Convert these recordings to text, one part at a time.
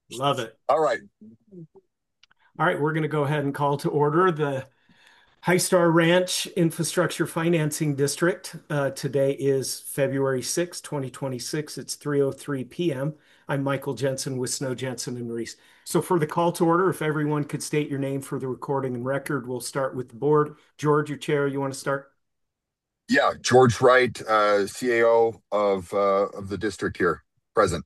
Love it. All right. All right, we're going to go ahead and call to order the High Star Ranch Infrastructure Financing District. Today is February 6, 2026. It's 3:03 p.m. I'm Michael Jensen with Snow Jensen and Reese. So for the call to order, if everyone could state your name for the recording and record, we'll start with the board. George, your chair, you want to start? Yeah, George Wright, CAO of the district here, present.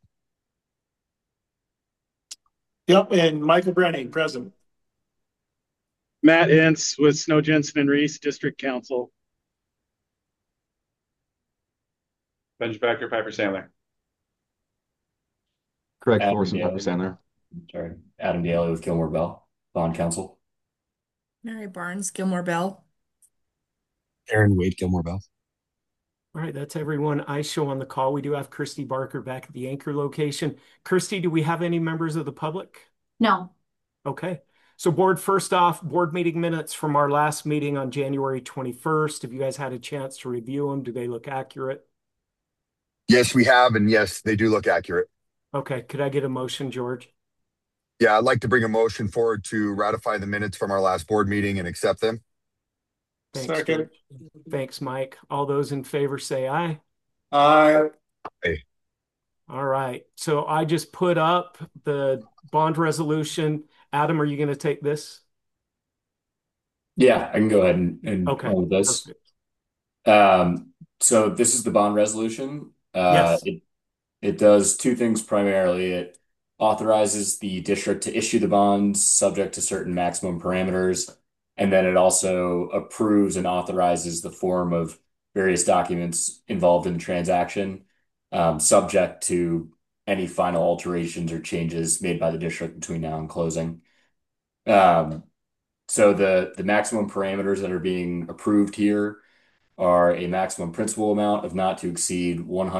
Yep, and Michael Brenning, present. Matt Ince with Snow Jensen and Reese, District Council. Benj Becker, Piper Sandler. Craig Adam Thorson, Piper Daly. Sandler. Sorry, Adam Daly with Gilmore Bell, Bond Counsel. Mary Barnes, Gilmore Bell. Aaron Wade, Gilmore Bell. All right, that's everyone I show on the call. We do have Christy Barker back at the anchor location. Christy, do we have any members of the public? No. Okay. So board, first off, board meeting minutes from our last meeting on January 21st. Have you guys had a chance to review them? Do they look accurate? Yes, we have, and yes, they do look accurate. Okay. Could I get a motion, George? Yeah, I'd like to bring a motion forward to ratify the minutes from our last board meeting and accept them. Thanks, Second. George. Thanks, Mike. All those in favor say aye. Aye. All right. So I just put up the bond resolution. Adam, are you going to take this? Yeah, I can go ahead and Okay. run with this. Perfect. So this is the bond resolution. Yes. It does two things primarily. It authorizes the district to issue the bonds subject to certain maximum parameters, and then it also approves and authorizes the form of various documents involved in the transaction, subject to any final alterations or changes made by the district between now and closing. Um, so the maximum parameters that are being approved here are a maximum principal amount of not to exceed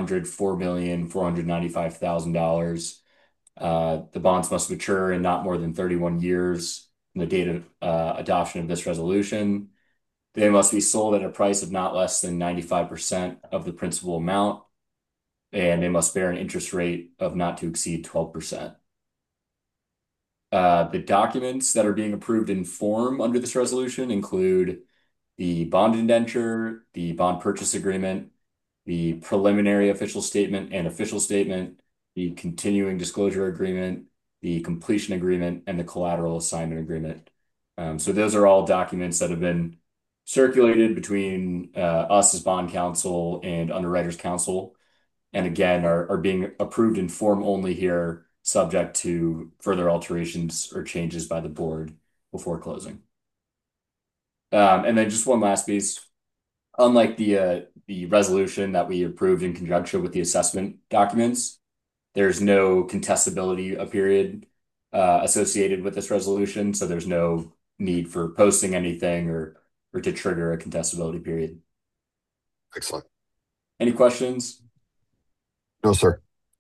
$104,495,000. The bonds must mature in not more than 31 years from the date of adoption of this resolution. They must be sold at a price of not less than 95% of the principal amount, and they must bear an interest rate of not to exceed 12%. The documents that are being approved in form under this resolution include the bond indenture, the bond purchase agreement, the preliminary official statement and official statement, the continuing disclosure agreement, the completion agreement, and the collateral assignment agreement. So those are all documents that have been circulated between us as bond counsel and underwriters counsel, and again are being approved in form only here, subject to further alterations or changes by the board before closing. And then just one last piece. Unlike the resolution that we approved in conjunction with the assessment documents, there's no contestability period associated with this resolution, so there's no need for posting anything or to trigger a contestability period. Excellent. Any questions? No, sir.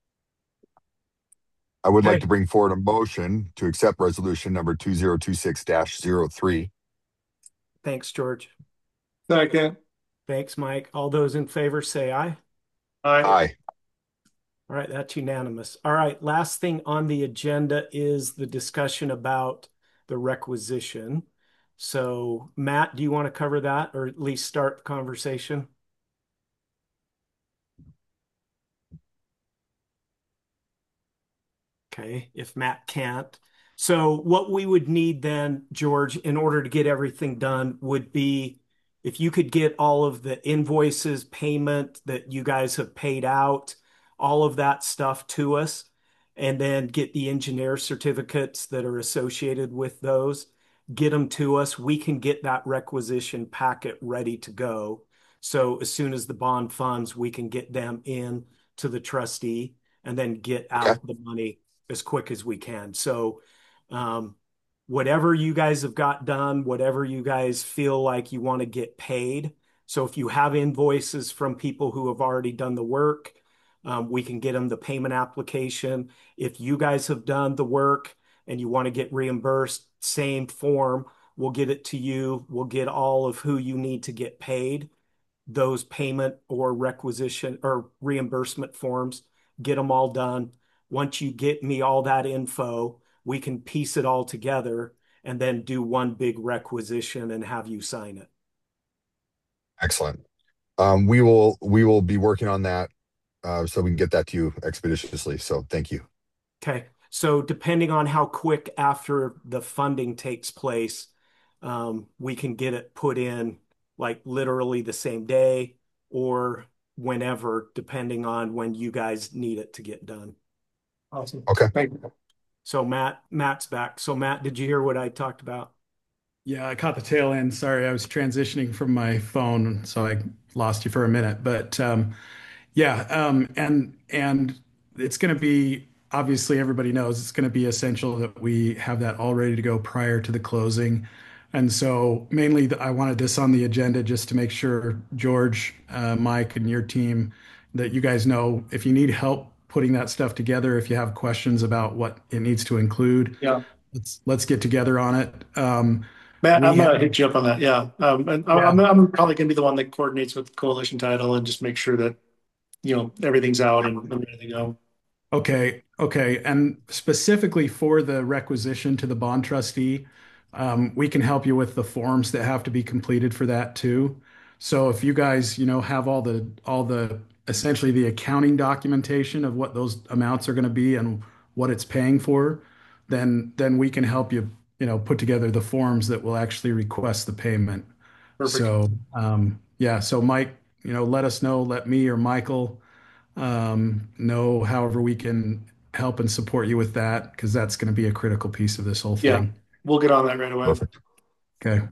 I would like Okay. to bring forward a motion to accept resolution number 2026-03. Thanks, George. Second. Thanks, Mike. All those in favor say aye. Aye. Aye. All right, that's unanimous. All right, last thing on the agenda is the discussion about the requisition. So, Matt, do you want to cover that or at least start the conversation? Okay, if Matt can't. So, what we would need then, George, in order to get everything done would be if you could get all of the invoices, payment that you guys have paid out, all of that stuff to us, and then get the engineer certificates that are associated with those, get them to us. We can get that requisition packet ready to go. So, as soon as the bond funds, we can get them in to the trustee and then get Okay. out the money as quick as we can. So, um, whatever you guys have got done, whatever you guys feel like you want to get paid. So, if you have invoices from people who have already done the work, we can get them the payment application. If you guys have done the work and you want to get reimbursed, same form, we'll get it to you. We'll get all of who you need to get paid, those payment or requisition or reimbursement forms, get them all done. Once you get me all that info, we can piece it all together and then do one big requisition and have you sign it. Excellent. We will be working on that so we can get that to you expeditiously. So thank you. Okay. So depending on how quick after the funding takes place, we can get it put in like literally the same day or whenever, depending on when you guys need it to get done. Awesome. Okay. Thank you. So Matt's back. So Matt, did you hear what I talked about? Yeah, I caught the tail end. Sorry, I was transitioning from my phone, so I lost you for a minute. But yeah, and it's going to be obviously everybody knows it's going to be essential that we have that all ready to go prior to the closing. And so mainly I wanted this on the agenda just to make sure George, Mike, and your team that you guys know if you need help putting that stuff together, if you have questions about what it needs to include, Yeah. let's get together on it. Matt, We I'm have, gonna hit you up on that. Yeah. And yeah. I'm probably gonna be the one that coordinates with Coalition Title and just make sure that, everything's out and ready to go. Okay, okay. And specifically for the requisition to the bond trustee, we can help you with the forms that have to be completed for that too. So if you guys, have all the essentially the accounting documentation of what those amounts are going to be and what it's paying for, then we can help you, put together the forms that will actually request the payment. Perfect. So yeah, so Mike, let us know, let me or Michael know however we can help and support you with that because that's going to be a critical piece of this whole Yeah. thing. We'll get on that right away. Perfect. Okay.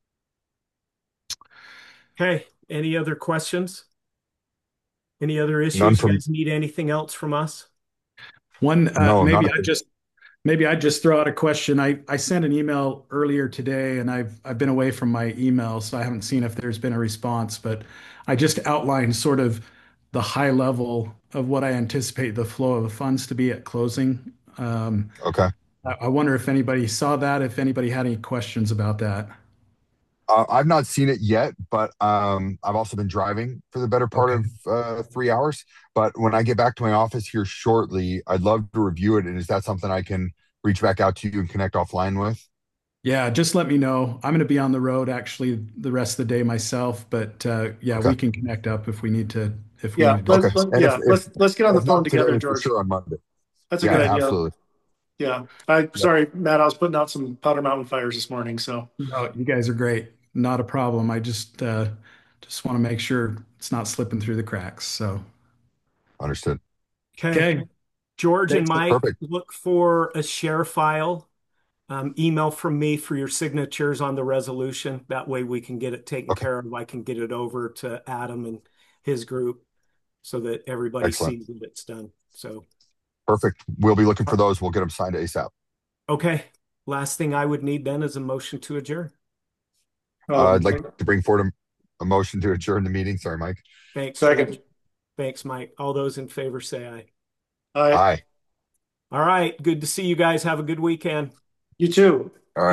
Okay. Any other questions? Any other None issues? You from guys need anything else from us? One, no, not maybe I just throw out a question. I sent an email earlier today and I've been away from my email, so I haven't seen if there's been a response, but I just outlined sort of the high level of what I anticipate the flow of the funds to be at closing. okay. I wonder if anybody saw that, if anybody had any questions about that. I've not seen it yet, but I've also been driving for the better part Okay. of 3 hours. But when I get back to my office here shortly, I'd love to review it. And is that something I can reach back out to you and connect offline with? Yeah, just let me know. I'm going to be on the road actually the rest of the day myself, but yeah, Okay. we can connect up if we need to Yeah. do Okay. that. And Yeah. Let's get on the if phone not together, today, for George. sure on Monday. That's a Yeah, good idea. absolutely. Yeah. Yep. Sorry, Matt, I was putting out some Powder Mountain fires this morning, so No, you guys are great. Not a problem. I just want to make sure it's not slipping through the cracks. So, Understood. Okay. okay. George and Thanks. Mike, Perfect. look for a share file, email from me for your signatures on the resolution. That way we can get it taken Okay. care of. I can get it over to Adam and his group so that everybody Excellent. sees that it's done. So, Perfect. We'll be looking for those. We'll get them signed ASAP. okay. Last thing I would need then is a motion to adjourn. I'd like to bring forward a motion to adjourn the meeting. Sorry, Mike. Thanks, second. George. Thanks, Mike. All those in favor say aye. Aye. Aye. All right. Good to see you guys. Have a good weekend. You too.